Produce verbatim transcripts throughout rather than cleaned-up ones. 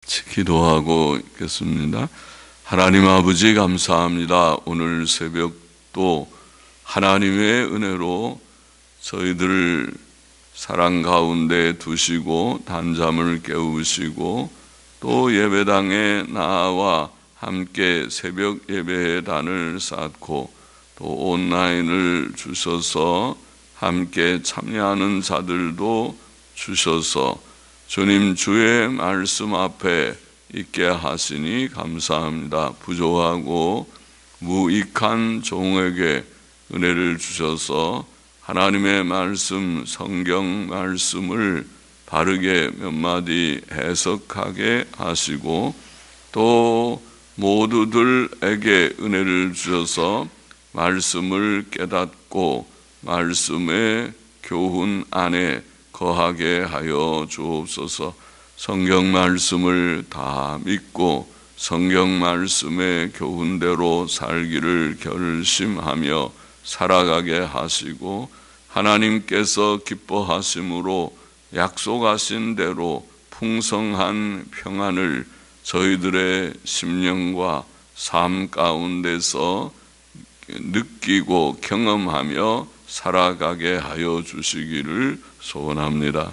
같이 기도하고 있겠습니다. 하나님 아버지 감사합니다. 오늘 새벽도 하나님의 은혜로 저희들을 사랑 가운데 두시고 단잠을 깨우시고 또 예배당에 나와 함께 새벽 예배의 단을 쌓고 또 온라인을 주셔서 함께 참여하는 자들도 주셔서 주님 주의 말씀 앞에 있게 하시니 감사합니다. 부족하고 무익한 종에게 은혜를 주셔서 하나님의 말씀, 성경 말씀을 바르게 몇 마디 해석하게 하시고 또 모두들에게 은혜를 주셔서 말씀을 깨닫고 말씀의 교훈 안에 거하게 하여 주옵소서. 성경 말씀을 다 믿고 성경 말씀의 교훈대로 살기를 결심하며 살아가게 하시고 하나님께서 기뻐하심으로 약속하신 대로 풍성한 평안을 저희들의 심령과 삶 가운데서 느끼고 경험하며 살아가게 하여 주시기를 소원합니다.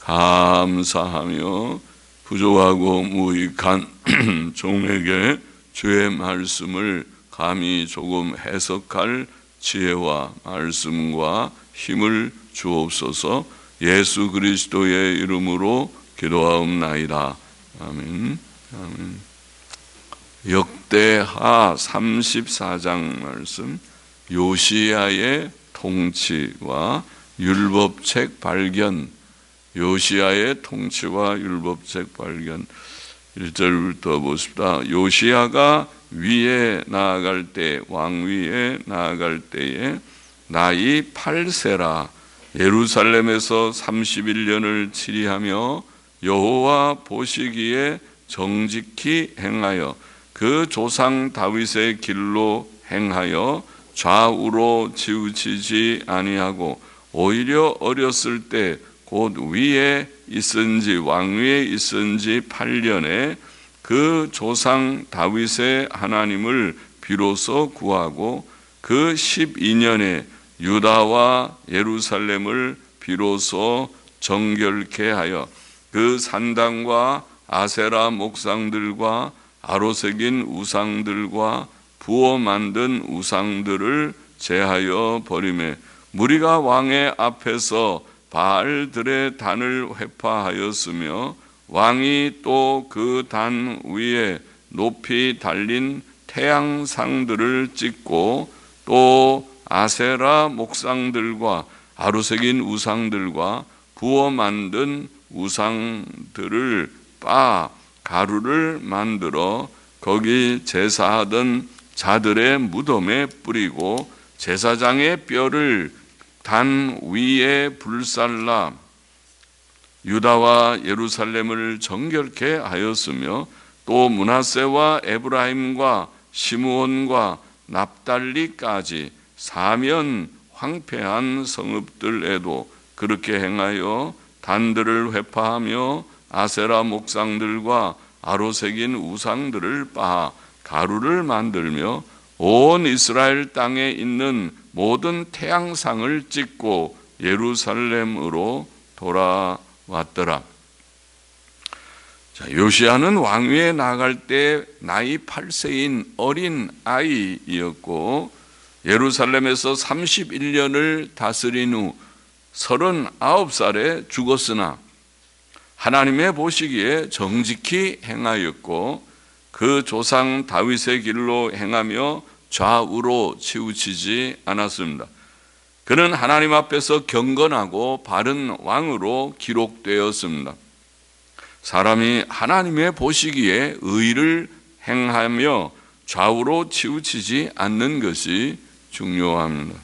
감사하며 부족하고 무익한 종에게 주의 말씀을 감히 조금 해석할 지혜와 말씀과 힘을 주옵소서. 예수 그리스도의 이름으로 기도하옵나이다. 아멘. 아멘. 역대하 삼십사 장 말씀, 요시야의 통치와 율법책 발견. 요시야의 통치와 율법책 발견. 일 절부터 보십시다. 요시야가 위에 나아갈 때, 왕위에 나아갈 때에 나이 팔 세라 예루살렘에서 삼십일 년을 치리하며 여호와 보시기에 정직히 행하여 그 조상 다윗의 길로 행하여 좌우로 치우치지 아니하고 오히려 어렸을 때 곧 위에 있은지 왕위에 있은지 팔 년에 그 조상 다윗의 하나님을 비로소 구하고 그 십이 년에 유다와 예루살렘을 비로소 정결케 하여 그 산당과 아세라 목상들과 아로새긴 우상들과 부어 만든 우상들을 제하여 버리매 무리가 왕의 앞에서 바알들의 단을 회파하였으며 왕이 또 그 단 위에 높이 달린 태양상들을 찍고 또 아세라 목상들과 아로새긴 우상들과 부어 만든 우상들을 빻아 가루를 만들어 거기 제사하던 자들의 무덤에 뿌리고 제사장의 뼈를 단 위에 불살라 유다와 예루살렘을 정결케 하였으며 또 므낫세와 에브라임과 시므온과 납달리까지 사면 황폐한 성읍들에도 그렇게 행하여 단들을 회파하며 아세라 목상들과 아로새긴 우상들을 빻아 가루를 만들며 온 이스라엘 땅에 있는 모든 태양상을 찍고 예루살렘으로 돌아왔더라. 자, 요시야는 왕위에 나갈 때 나이 팔 세인 어린 아이였고 예루살렘에서 삼십일 년을 다스린 후 서른아홉 살에 죽었으나 하나님의 보시기에 정직히 행하였고 그 조상 다윗의 길로 행하며 좌우로 치우치지 않았습니다. 그는 하나님 앞에서 경건하고 바른 왕으로 기록되었습니다. 사람이 하나님의 보시기에 의를 행하며 좌우로 치우치지 않는 것이 중요합니다.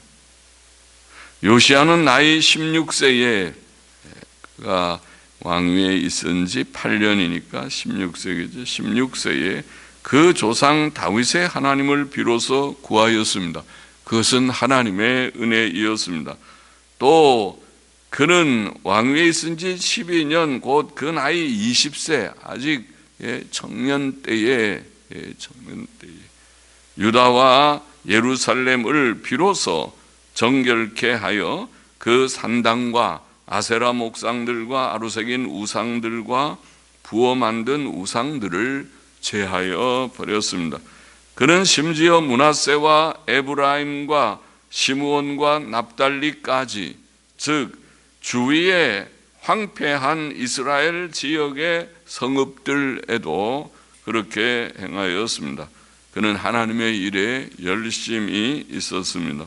요시야는 나이 십육 세에 그가 왕위에 있은 지 팔 년이니까 십육 세겠죠. 십육 세에 그 조상 다윗의 하나님을 비로소 구하였습니다. 그것은 하나님의 은혜이었습니다. 또 그는 왕위에 있은 지 십이 년, 곧 그 나이 이십 세, 아직 청년 때에 청년 때에 유다와 예루살렘을 비로소 정결케 하여 그 산당과 아세라 목상들과 아루새긴 우상들과 부어 만든 우상들을 제하여 버렸습니다. 그는 심지어 므낫세와 에브라임과 시므온과 납달리까지, 즉 주위에 황폐한 이스라엘 지역의 성읍들에도 그렇게 행하였습니다. 그는 하나님의 일에 열심히 있었습니다.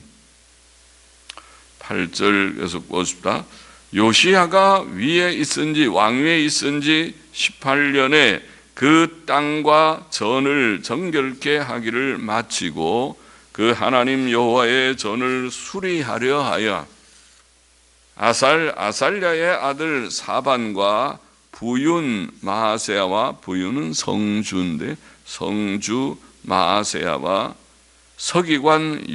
팔 절 계속 보십시다. 요시야가 위에 있은지 왕위에 있은지 십팔 년에 그 땅과 전을 정결케 하기를 마치고 그 하나님 여호와의 전을 수리하려 하여 아살 아살랴의 아들 사반과 부윤 마아세야와, 부윤은 성주인데 성주 마아세야와 서기관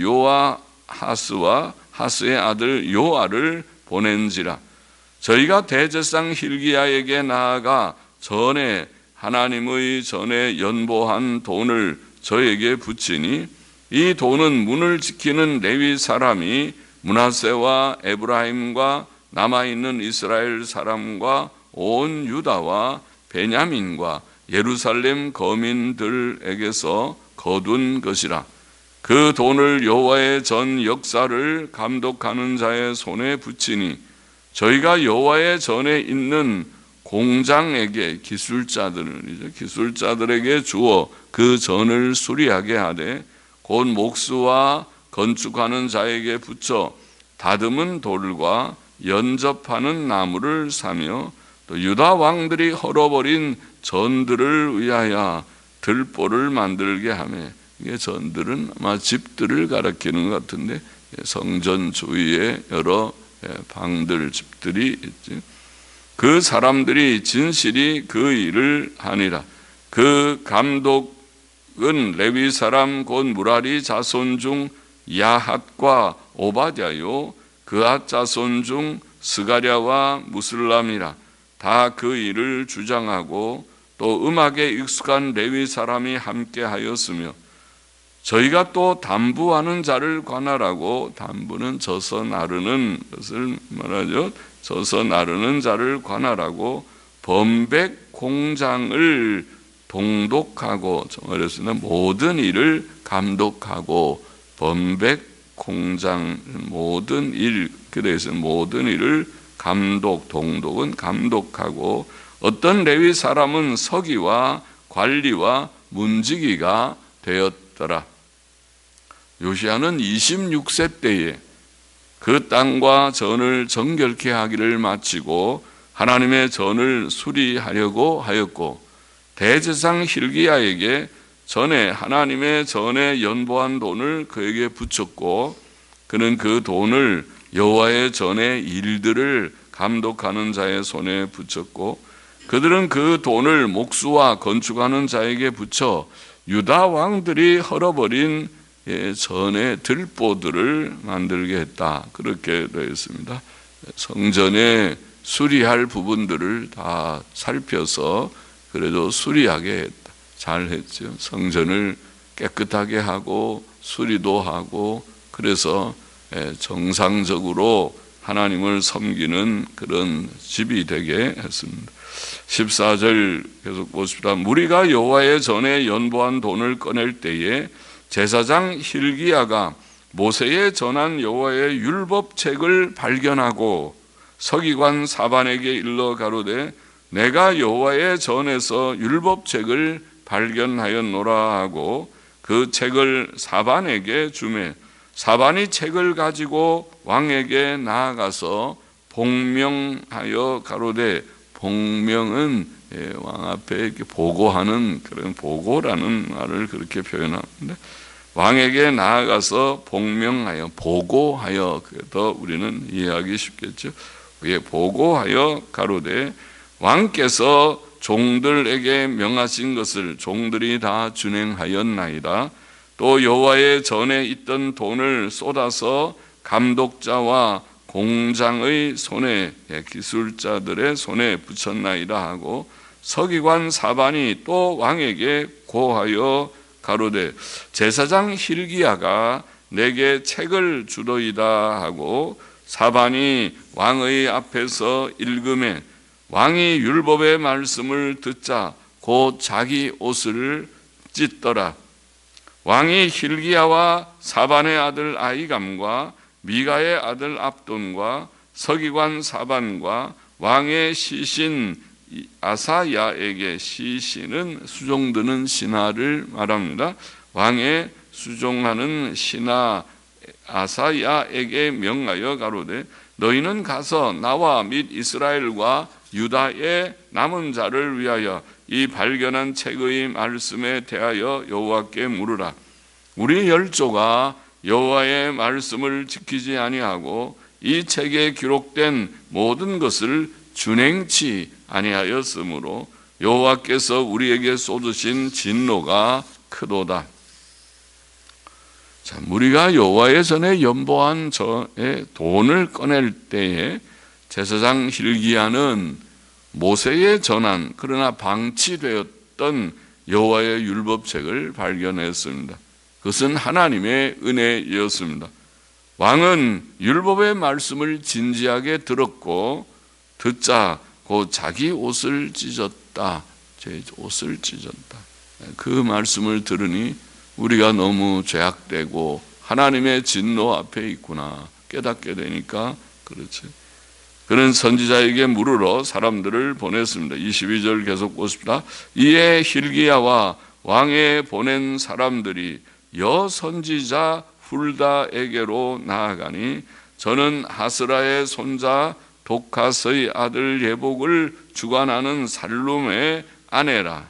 요아하스와 하스의 아들 요아를 보낸지라. 저희가 대제사장 hil기야에게 나아가 전에 하나님의 전에 연보한 돈을 저에게 붙이니 이 돈은 문을 지키는 레위 사람이 므낫세와 에브라임과 남아있는 이스라엘 사람과 온 유다와 베냐민과 예루살렘 거민들에게서 거둔 것이라. 그 돈을 여호와의 전 역사를 감독하는 자의 손에 붙이니 저희가 여호와의 전에 있는 공장에게, 기술자들을 기술자들에게 주어 그 전을 수리하게 하되 곧 목수와 건축하는 자에게 붙여 다듬은 돌과 연접하는 나무를 사며 또 유다 왕들이 헐어버린 전들을 위하여 들보를 만들게 하며, 이게 전들은 아마 집들을 가리키는 것 같은데 성전 주위에 여러 방들, 집들이 있지. 그 사람들이 진실이 그 일을 하니라. 그 감독은 레위 사람 곧 무라리 자손 중 야핫과 오바댜요 그앗 자손 중 스가랴와 무슬람이라. 다 그 일을 주장하고 또 음악에 익숙한 레위 사람이 함께 하였으며 저희가 또 담부하는 자를 관할하고, 담부는 져서 나르는 것을 말하죠. 져서 나르는 자를 관할하고 범백 공장을 동독하고, 정말했으나 모든 일을 감독하고 범백 공장 모든 일, 그래서 모든 일을 감독, 동독은 감독하고 어떤 레위 사람은 서기와 관리와 문지기가 되었더라. 요시야는 이십육 세 때에 그 땅과 전을 정결케 하기를 마치고 하나님의 전을 수리하려고 하였고 대제사장 hil기야에게 전에 하나님의 전에 연보한 돈을 그에게 붙였고 그는 그 돈을 여호와의 전의 일들을 감독하는 자의 손에 붙였고 그들은 그 돈을 목수와 건축하는 자에게 붙여 유다 왕들이 헐어버린 전의 들보들을 만들게 했다. 그렇게 되어 있습니다. 성전에 수리할 부분들을 다 살펴서 그래도 수리하게 했다. 잘 했죠. 성전을 깨끗하게 하고 수리도 하고 그래서 정상적으로 하나님을 섬기는 그런 집이 되게 했습니다. 십사 절 계속 보십시다. 무리가 여호와의 전에 연보한 돈을 꺼낼 때에 제사장 hil기야가 모세에 전한 여호와의 율법책을 발견하고 서기관 사반에게 일러 가로되 내가 여호와의 전에서 율법책을 발견하였노라 하고 그 책을 사반에게 주매 사반이 책을 가지고 왕에게 나아가서 복명하여 가로되, 복명은 왕 앞에 이렇게 보고하는 그런 보고라는 말을 그렇게 표현합니다. 왕에게 나아가서 복명하여, 보고하여, 더 우리는 이해하기 쉽겠죠. 위에 보고하여 가로되 왕께서 종들에게 명하신 것을 종들이 다 준행하였나이다. 또 여호와의 전에 있던 돈을 쏟아서 감독자와 공장의 손에, 기술자들의 손에 붙였나이다 하고 서기관 사반이 또 왕에게 고하여 가로되 제사장 hil기야가 내게 책을 주더이다 하고 사반이 왕의 앞에서 읽음에 왕이 율법의 말씀을 듣자 곧 자기 옷을 찢더라. 왕이 hil기야와 사반의 아들 아히감과 미가의 아들 압돈과 서기관 사반과 왕의 시신 아사야에게, 시신은 수종드는 신하를 말합니다. 왕의 수종하는 신하 아사야에게 명하여 가로되 너희는 가서 나와 및 이스라엘과 유다의 남은 자를 위하여 이 발견한 책의 말씀에 대하여 여호와께 물으라. 우리 열조가 여호와의 말씀을 지키지 아니하고 이 책에 기록된 모든 것을 준행치 아니하였으므로 여호와께서 우리에게 쏟으신 진노가 크도다. 자, 무리가 여호와의 전에 연보한 저의 돈을 꺼낼 때에 제사장 hil기야는 모세의 전한 그러나 방치되었던 여호와의 율법책을 발견했습니다. 그것은 하나님의 은혜였습니다. 왕은 율법의 말씀을 진지하게 들었고 듣자 곧 자기 옷을 찢었다. 제 옷을 찢었다. 그 말씀을 들으니 우리가 너무 죄악되고 하나님의 진노 앞에 있구나 깨닫게 되니까 그렇지. 그는 선지자에게 물으러 사람들을 보냈습니다. 이십이 절 계속 보십시다. 이에 hil기야와 왕에 보낸 사람들이 여선지자 훌다에게로 나아가니 저는 하스라의 손자 독갓의 아들 예복을 주관하는 살룸의 아내라.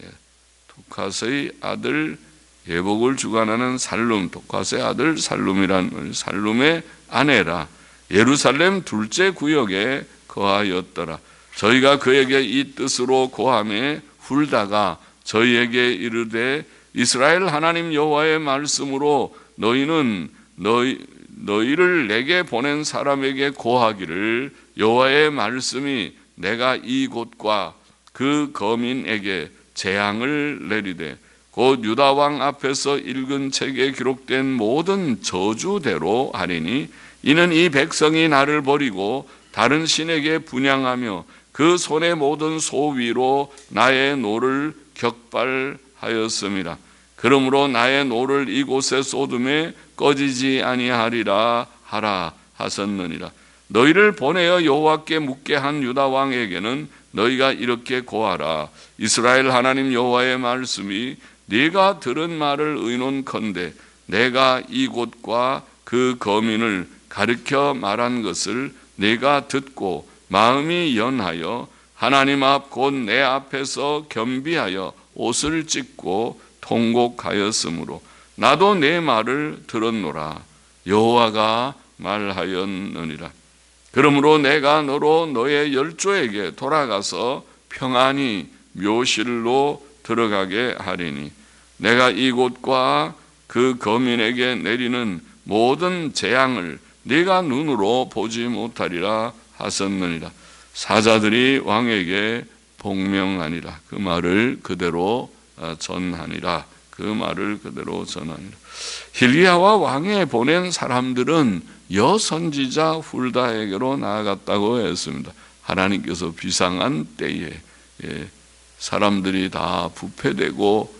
독갓의 아들 예복을 주관하는 살룸, 독갓의 아들 살룸이란 살룸의 아내라. 예루살렘 둘째 구역에 거하였더라. 저희가 그에게 이 뜻으로 고함에 훌다가 저희에게 이르되 이스라엘 하나님 여호와의 말씀으로 너희는 너희, 너희를 내게 보낸 사람에게 고하기를 여호와의 말씀이 내가 이곳과 그 거민에게 재앙을 내리되 곧 유다 왕 앞에서 읽은 책에 기록된 모든 저주대로 하리니 이는 이 백성이 나를 버리고 다른 신에게 분향하며 그 손의 모든 소 위로 나의 노를 격발하였습니다. 그러므로 나의 노를 이곳에 쏟음에 꺼지지 아니하리라 하라 하셨느니라. 너희를 보내어 여호와께 묻게 한 유다 왕에게는 너희가 이렇게 고하라. 이스라엘 하나님 여호와의 말씀이 네가 들은 말을 의논컨대 내가 이곳과 그 거민을 가르쳐 말한 것을 네가 듣고 마음이 연하여 하나님 앞 곧 내 앞에서 겸비하여 옷을 찢고 통곡하였으므로 나도 내 말을 들었노라. 여호와가 말하였느니라. 그러므로 내가 너로 너의 열조에게 돌아가서 평안히 묘실로 들어가게 하리니 내가 이곳과 그 거민에게 내리는 모든 재앙을 네가 눈으로 보지 못하리라 하셨느니라. 사자들이 왕에게 복명하니라. 그 말을 그대로 전하니라. 그 말을 그대로 전하니라. hil기야와 왕에 보낸 사람들은 여선지자 훌다에게로 나아갔다고 했습니다. 하나님께서 비상한 때에 사람들이 다 부패되고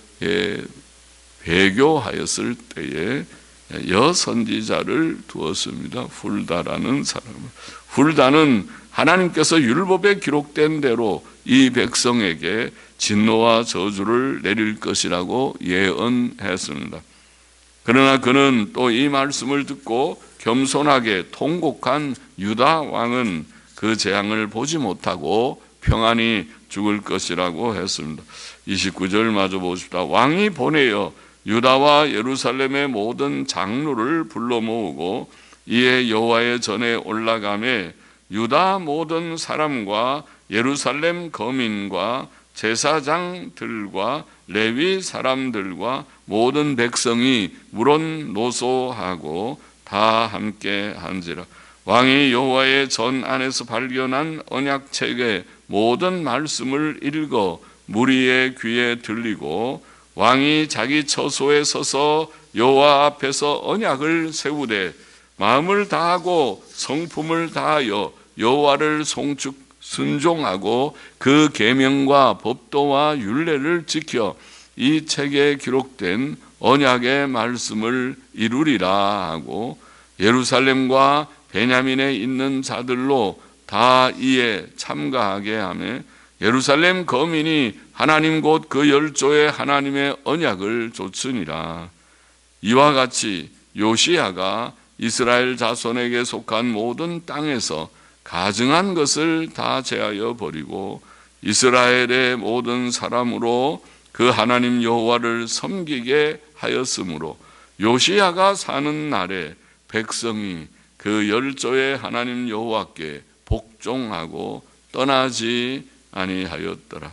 배교하였을 때에 여선지자를 두었습니다. 훌다라는 사람을. 훌다는 하나님께서 율법에 기록된 대로 이 백성에게 진노와 저주를 내릴 것이라고 예언했습니다. 그러나 그는 또 이 말씀을 듣고 겸손하게 통곡한 유다 왕은 그 재앙을 보지 못하고 평안히 죽을 것이라고 했습니다. 이십구 절 마저 보십시다. 왕이 보내어 유다와 예루살렘의 모든 장로를 불러 모으고 이에 여호와의 전에 올라가매 유다 모든 사람과 예루살렘 거민과 제사장들과 레위 사람들과 모든 백성이 물론 노소하고 다 함께 한지라. 왕이 여호와의 전 안에서 발견한 언약책의 모든 말씀을 읽어 무리의 귀에 들리고 왕이 자기 처소에 서서 여호와 앞에서 언약을 세우되 마음을 다하고 성품을 다하여 여호와를 송축 순종하고 그 계명과 법도와 율례를 지켜 이 책에 기록된 언약의 말씀을 이루리라 하고 예루살렘과 베냐민에 있는 자들로 다 이에 참가하게 하며 예루살렘 거민이 하나님 곧 그 열조의 하나님의 언약을 좇으니라. 이와 같이 요시야가 이스라엘 자손에게 속한 모든 땅에서 가증한 것을 다 제하여 버리고 이스라엘의 모든 사람으로 그 하나님 여호와를 섬기게 하였으므로 요시야가 사는 날에 백성이 그 열조의 하나님 여호와께 복종하고 떠나지 아니하였더라.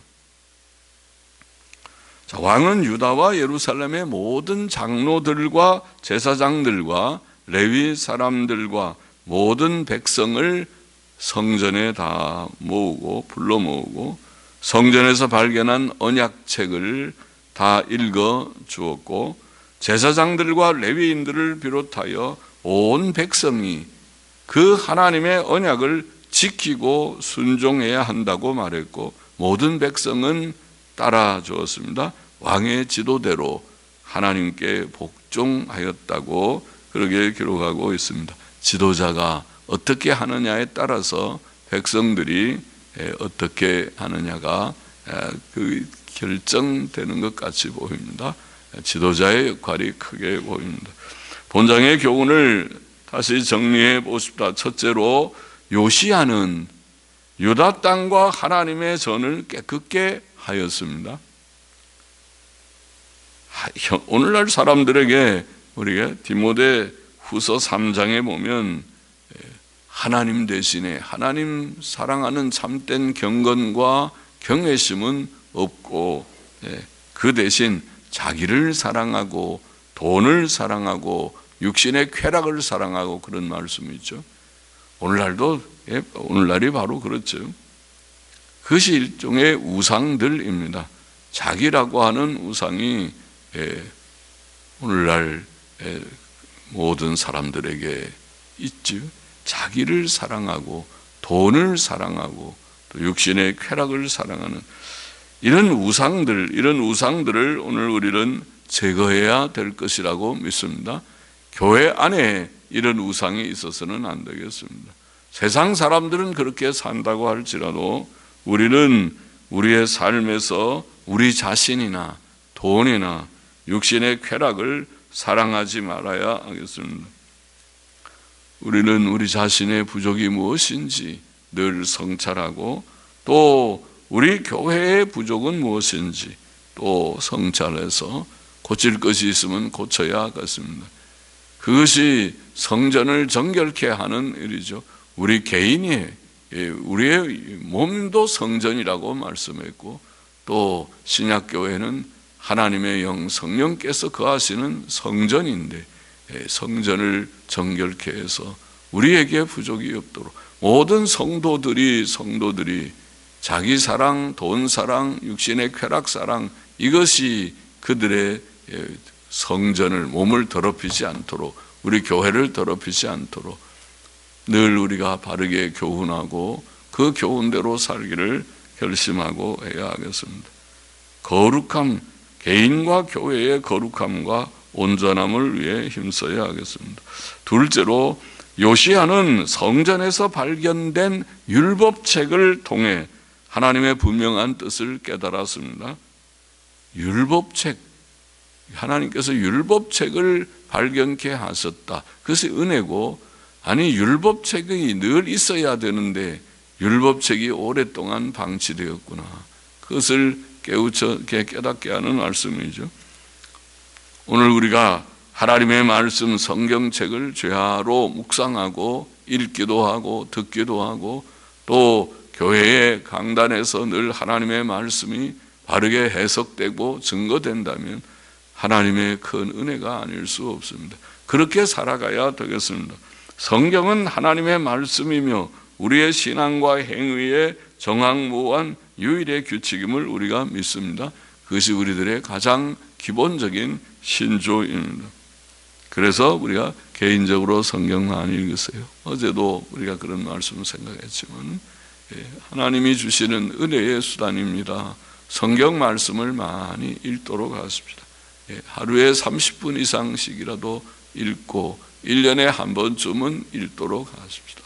자, 왕은 유다와 예루살렘의 모든 장로들과 제사장들과 레위 사람들과 모든 백성을 성전에 다 모으고 불러 모으고 성전에서 발견한 언약책을 다 읽어 주었고 제사장들과 레위인들을 비롯하여 온 백성이 그 하나님의 언약을 지키고 순종해야 한다고 말했고 모든 백성은 따라 주었습니다. 왕의 지도대로 하나님께 복종하였다고 그렇게 기록하고 있습니다. 지도자가 어떻게 하느냐에 따라서 백성들이 어떻게 하느냐가 그 결정되는 것 같이 보입니다. 지도자의 역할이 크게 보입니다. 본장의 교훈을 다시 정리해 보십시다. 첫째로 요시야는 유다 땅과 하나님의 전을 깨끗게 하였습니다. 오늘날 사람들에게 우리가 디모데 후서 삼 장에 보면 하나님 대신에 하나님 사랑하는 참된 경건과 경외심은 없고 그 대신 자기를 사랑하고 돈을 사랑하고 육신의 쾌락을 사랑하고 그런 말씀이 있죠. 오늘날도 오늘날이 바로 그렇죠. 그것이 일종의 우상들입니다. 자기라고 하는 우상이 오늘날 모든 사람들에게 있죠. 자기를 사랑하고 돈을 사랑하고 또 육신의 쾌락을 사랑하는 이런 우상들, 이런 우상들을 오늘 우리는 제거해야 될 것이라고 믿습니다. 교회 안에 이런 우상이 있어서는 안 되겠습니다. 세상 사람들은 그렇게 산다고 할지라도 우리는 우리의 삶에서 우리 자신이나 돈이나 육신의 쾌락을 사랑하지 말아야 하겠습니다. 우리는 우리 자신의 부족이 무엇인지 늘 성찰하고 또 우리 교회의 부족은 무엇인지 또 성찰해서 고칠 것이 있으면 고쳐야 하겠습니다. 그것이 성전을 정결케 하는 일이죠. 우리 개인이 우리의 몸도 성전이라고 말씀했고 또 신약교회는 하나님의 영 성령께서 거하시는 성전인데 성전을 정결케 해서 우리에게 부족이 없도록 모든 성도들이 성도들이 자기 사랑, 돈 사랑, 육신의 쾌락 사랑 이것이 그들의 성전을 몸을 더럽히지 않도록 우리 교회를 더럽히지 않도록 늘 우리가 바르게 교훈하고 그 교훈대로 살기를 결심하고 해야 하겠습니다. 거룩함, 개인과 교회의 거룩함과 온전함을 위해 힘써야 하겠습니다. 둘째로 요시야는 성전에서 발견된 율법책을 통해 하나님의 분명한 뜻을 깨달았습니다. 율법책, 하나님께서 율법책을 발견케 하셨다. 그것이 은혜고, 아니 율법책이 늘 있어야 되는데 율법책이 오랫동안 방치되었구나. 그것을 깨우쳐 깨닫게 하는 말씀이죠. 오늘 우리가 하나님의 말씀 성경책을 죄하로 묵상하고 읽기도 하고 듣기도 하고 또 교회의 강단에서 늘 하나님의 말씀이 바르게 해석되고 증거된다면 하나님의 큰 은혜가 아닐 수 없습니다. 그렇게 살아가야 되겠습니다. 성경은 하나님의 말씀이며 우리의 신앙과 행위의 정확무한 유일의 규칙임을 우리가 믿습니다. 그것이 우리들의 가장 기본적인 신조입니다. 그래서 우리가 개인적으로 성경 많이 읽으세요. 어제도 우리가 그런 말씀을 생각했지만 하나님이 주시는 은혜의 수단입니다. 성경 말씀을 많이 읽도록 하십시다. 하루에 삼십 분 이상씩이라도 읽고 일 년에 한 번쯤은 읽도록 하십시다.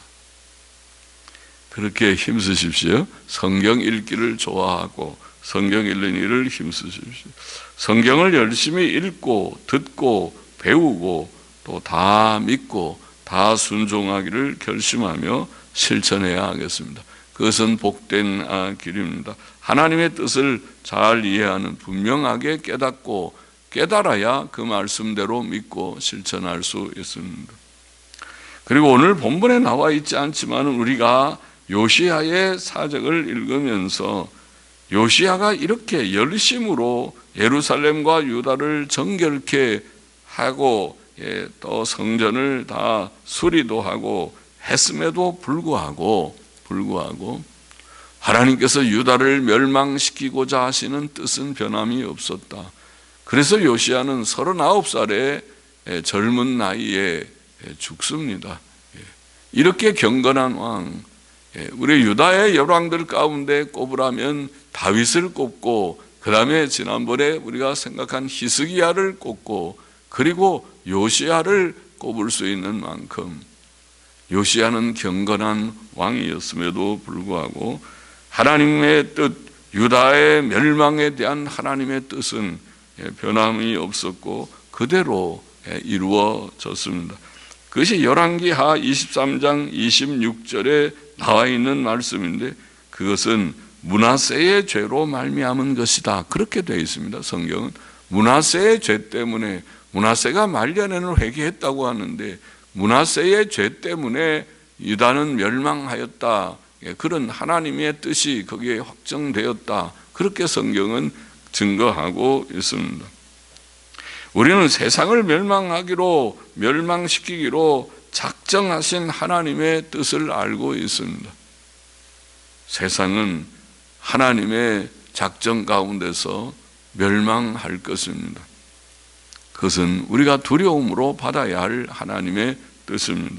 그렇게 힘쓰십시오. 성경 읽기를 좋아하고 성경 읽는 일을 힘쓰십시오. 성경을 열심히 읽고 듣고 배우고 또 다 믿고 다 순종하기를 결심하며 실천해야 하겠습니다. 그것은 복된 길입니다. 하나님의 뜻을 잘 이해하는, 분명하게 깨닫고 깨달아야 그 말씀대로 믿고 실천할 수 있습니다. 그리고 오늘 본문에 나와 있지 않지만 우리가 요시야의 사적을 읽으면서 요시야가 이렇게 열심으로 예루살렘과 유다를 정결케 하고 예, 또 성전을 다 수리도 하고 했음에도 불구하고 불구하고 하나님께서 유다를 멸망시키고자 하시는 뜻은 변함이 없었다. 그래서 요시야는 서른아홉 살의 젊은 나이에 죽습니다. 이렇게 경건한 왕, 우리 유다의 열왕들 가운데 꼽으라면 다윗을 꼽고 그 다음에 지난번에 우리가 생각한 히스기야를 꼽고 그리고 요시야를 꼽을 수 있는 만큼 요시야는 경건한 왕이었음에도 불구하고 하나님의 뜻, 유다의 멸망에 대한 하나님의 뜻은 변함이 없었고 그대로 이루어졌습니다. 그것이 열왕기하 이십삼 장 이십육 절에 나와 있는 말씀인데 그것은 므낫세의 죄로 말미암은 것이다. 그렇게 되어 있습니다. 성경은 므낫세의 죄 때문에, 므낫세가 말년에는 회개했다고 하는데 므낫세의 죄 때문에 유다는 멸망하였다. 그런 하나님의 뜻이 거기에 확정되었다. 그렇게 성경은 증거하고 있습니다. 우리는 세상을 멸망하기로, 멸망시키기로 작정하신 하나님의 뜻을 알고 있습니다. 세상은 하나님의 작정 가운데서 멸망할 것입니다. 그것은 우리가 두려움으로 받아야 할 하나님의 뜻입니다.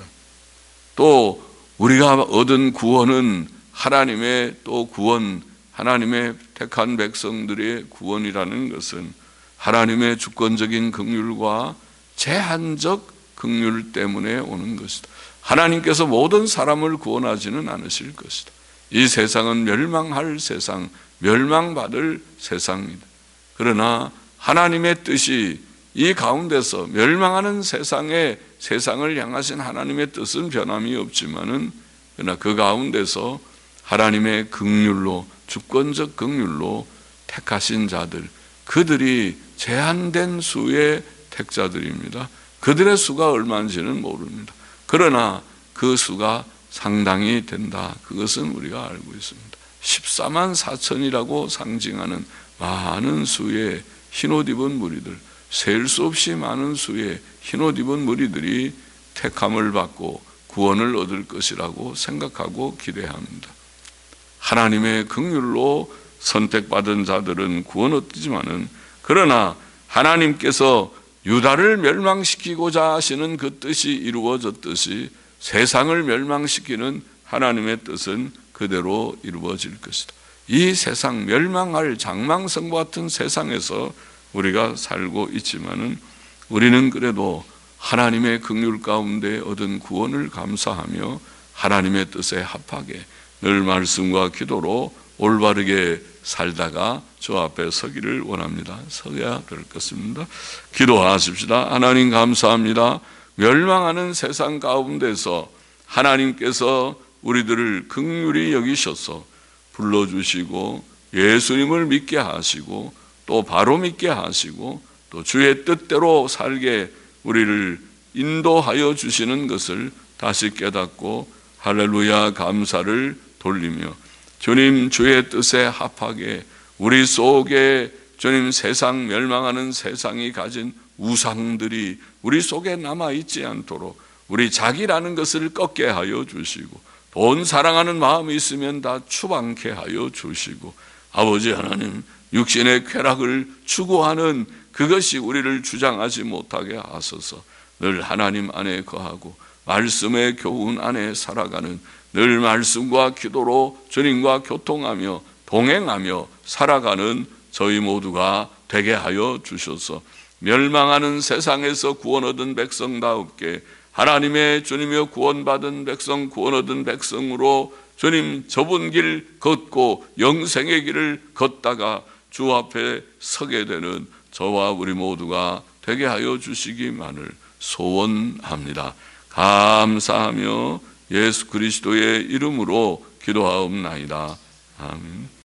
또 우리가 얻은 구원은 하나님의 또 구원, 하나님의 택한 백성들의 구원이라는 것은 하나님의 주권적인 긍휼과 제한적 긍휼 때문에 오는 것이다. 하나님께서 모든 사람을 구원하지는 않으실 것이다. 이 세상은 멸망할 세상, 멸망받을 세상입니다. 그러나 하나님의 뜻이 이 가운데서 멸망하는 세상에 세상을 향하신 하나님의 뜻은 변함이 없지만은 그러나 그 가운데서 하나님의 긍휼로, 주권적 긍휼로 택하신 자들, 그들이 제한된 수의 택자들입니다. 그들의 수가 얼마인지는 모릅니다. 그러나 그 수가 상당히 된다. 그것은 우리가 알고 있습니다. 십사만 사천이라고 상징하는 많은 수의 흰옷 입은 무리들, 셀 수 없이 많은 수의 흰옷 입은 무리들이 택함을 받고 구원을 얻을 것이라고 생각하고 기대합니다. 하나님의 긍휼로 선택받은 자들은 구원 얻지만은 그러나 하나님께서 유다를 멸망시키고자 하시는 그 뜻이 이루어졌듯이 세상을 멸망시키는 하나님의 뜻은 그대로 이루어질 것이다. 이 세상 멸망할 장망성과 같은 세상에서 우리가 살고 있지만은 우리는 그래도 하나님의 긍휼 가운데 얻은 구원을 감사하며 하나님의 뜻에 합하게 늘 말씀과 기도로 올바르게 살다가 주 앞에 서기를 원합니다. 서야 될 것입니다. 기도하십시다. 하나님 감사합니다. 멸망하는 세상 가운데서 하나님께서 우리들을 긍휼히 여기셔서 불러주시고 예수님을 믿게 하시고 또 바로 믿게 하시고 또 주의 뜻대로 살게 우리를 인도하여 주시는 것을 다시 깨닫고 할렐루야 감사를 돌리며 주님 주의 뜻에 합하게 우리 속에 주님 세상 멸망하는 세상이 가진 우상들이 우리 속에 남아있지 않도록 우리 자기라는 것을 꺾게 하여 주시고 돈 사랑하는 마음이 있으면 다 추방케 하여 주시고 아버지 하나님 육신의 쾌락을 추구하는 그것이 우리를 주장하지 못하게 하소서. 늘 하나님 안에 거하고 말씀의 교훈 안에 살아가는 늘 말씀과 기도로 주님과 교통하며 동행하며 살아가는 저희 모두가 되게 하여 주셔서 멸망하는 세상에서 구원 얻은 백성다웁게 하나님의 주님여 구원받은 백성, 구원 얻은 백성으로 주님 좁은 길 걷고 영생의 길을 걷다가 주 앞에 서게 되는 저와 우리 모두가 되게 하여 주시기만을 소원합니다. 감사하며 예수 그리스도의 이름으로 기도하옵나이다. 아멘.